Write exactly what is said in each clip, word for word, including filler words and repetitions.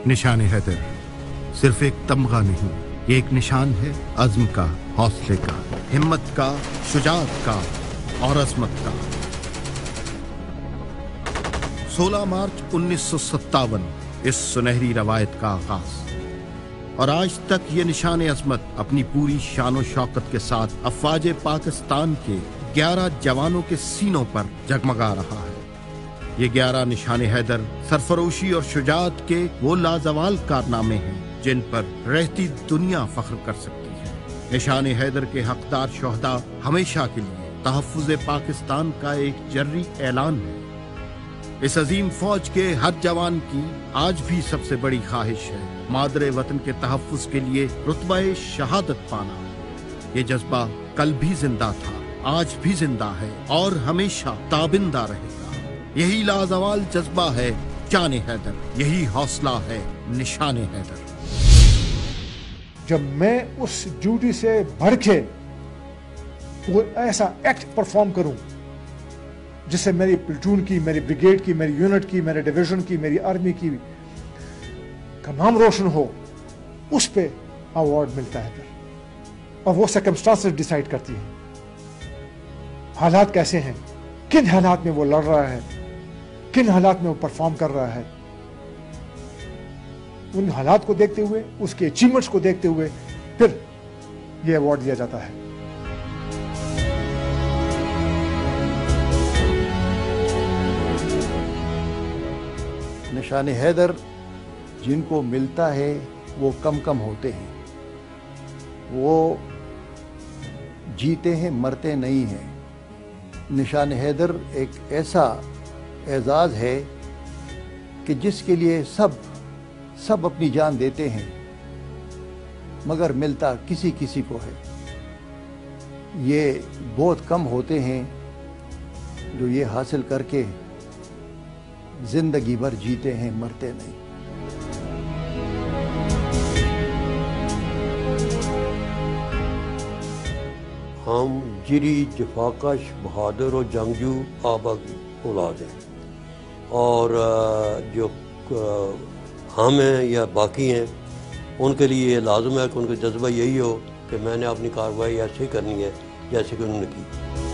निशान हैदर सिर्फ एक तमगा नहीं, ये एक निशान है अज़्म का, हौसले का, हिम्मत का, शुजाअत का और अज़मत का। सोलह मार्च उन्नीस सौ सत्तावन इस सुनहरी रवायत का आगाज, और आज तक ये निशान अज़मत अपनी पूरी शान शौकत के साथ अफ़वाज पाकिस्तान के ग्यारह जवानों के सीनों पर जगमगा रहा है। ये ग्यारह निशान हैदर सरफरोशी और शुजाअत के वो लाजवाल कारनामे हैं जिन पर रहती दुनिया फख्र कर सकती है। निशान हैदर के हकदार शोहदा हमेशा के लिए तहफ़्फ़ुज़ पाकिस्तान का एक जर्री ऐलान है। इस अजीम फौज के हर जवान की आज भी सबसे बड़ी ख्वाहिश है मादरे वतन के तहफ़्फ़ुज़ के लिए रुतबे शहादत पाना। ये जज्बा कल भी जिंदा था, आज भी जिंदा है और हमेशा ताबिंदा रहेगा। यही लाजवाल जज्बा है जान हैदर, यही हौसला है निशान हैदर। जब मैं उस ड्यूटी से बढ़ के वो ऐसा एक्ट परफॉर्म करूं जिससे मेरी प्लेटून की, मेरी ब्रिगेड की, मेरी यूनिट की, मेरे डिवीजन की, मेरी आर्मी की का नाम रोशन हो, उस पे अवार्ड मिलता है फिर। और वो सर्कमस्टांसेस डिसाइड करती हैं हालात कैसे हैं, किन हालात में वो लड़ रहा है, किन हालात में वो परफॉर्म कर रहा है। उन हालात को देखते हुए, उसके अचीवमेंट्स को देखते हुए फिर ये अवार्ड दिया जाता है। निशान हैदर जिनको मिलता है वो कम कम होते हैं। वो जीते हैं, मरते नहीं हैं। निशान हैदर एक ऐसा एजाज़ है कि जिसके लिए सब सब अपनी जान देते हैं, मगर मिलता किसी किसी को है। ये बहुत कम होते हैं जो ये हासिल करके जिंदगी भर जीते हैं, मरते नहीं। हम जिरी जफाकश बहादुर और जंगजू आबा की औलाद हैं, और जो हम हैं या बाकी हैं उनके लिए ये लाजम है कि उनका जज्बा यही हो कि मैंने अपनी कार्रवाई ऐसे ही करनी है जैसे कि उन्होंने की।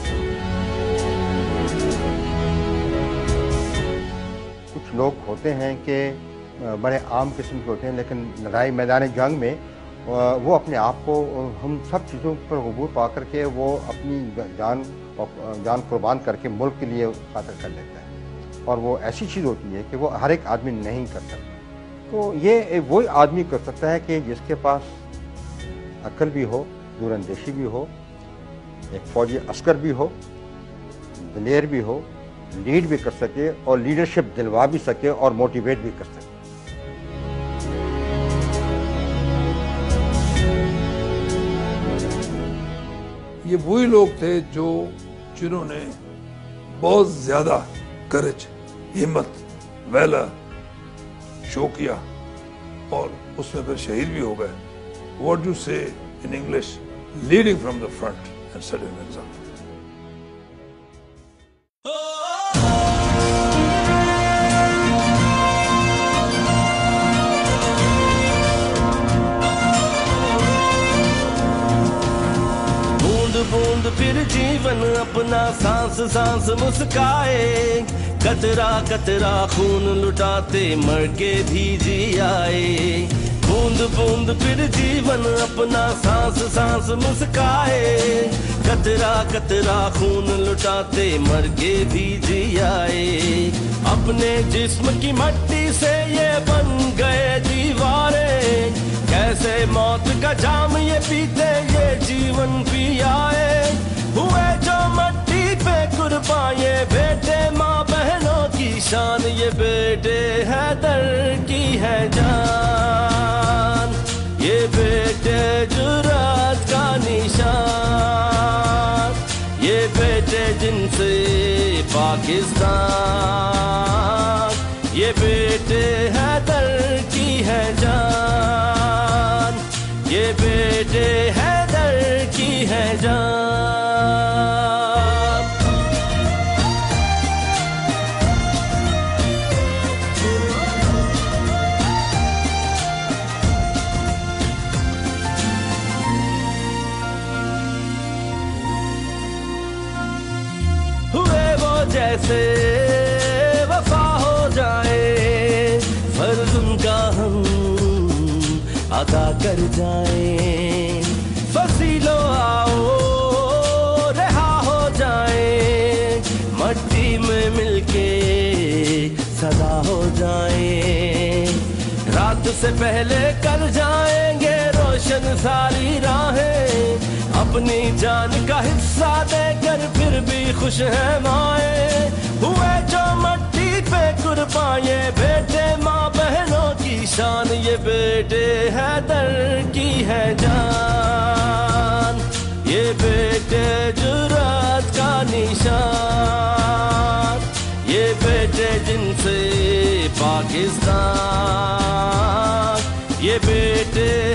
कुछ लोग होते हैं कि बड़े आम किस्म के होते हैं, लेकिन लड़ाई मैदान जंग में वो अपने आप को हम सब चीज़ों पर गबूर पा करके वो अपनी जान जान कुर्बान करके मुल्क के लिए खातिर कर लेता है। और वो ऐसी चीज़ होती है कि वो हर एक आदमी नहीं कर सकता। तो ये वही आदमी कर सकता है कि जिसके पास अक्ल भी हो, दूरअंदेशी भी हो, एक फौजी अस्कर भी हो, दिलेर भी हो, लीड भी कर सके और लीडरशिप दिलवा भी सके और मोटिवेट भी कर सके। ये वही लोग थे जो जिन्होंने बहुत ज्यादा करेज, हिम्मत, वैला शो किया और उसमें फिर शहीद भी हो गए। What you say in English, leading from the front and setting an example. बूंद फिर जीवन अपना सांस सांस मुस्काए, कतरा कतरा खून लुटाते मर के भी जी आए। बूंद बूंद फिर जीवन अपना सांस सांस मुस्काए, कतरा कतरा खून लुटाते मर के भी जी आए। अपने जिस्म की मट्टी से ये बन गए दीवारें, कैसे मौत का जाम ये पीते ये जीवन पी आए। हुए जो मट्टी पे कुर्बान ये बेटे माँ बहनों की शान, ये बेटे हैदर की है जान, ये बेटे जुरात का निशान, ये बेटे जिनसे पाकिस्तान, ये बेटे हैदर की है जान, ये बेटे हैदर की है जान। कैसे वफा हो जाए, फर्ज उनका हम अदा कर जाए। फसीलो आओ रहा हो जाए, मट्टी में मिलके सदा हो जाए। रात से पहले कर जाएंगे रोशन सारी राहें, अपनी जान का हिस्सा देकर फिर भी खुश है माए। हुए जो मट्टी पे कुर्बान ये बेटे माँ बहनों की शान, ये बेटे हैदर की है जान, ये बेटे जुर्रत का निशान, ये बेटे जिनसे पाकिस्तान, ये बेटे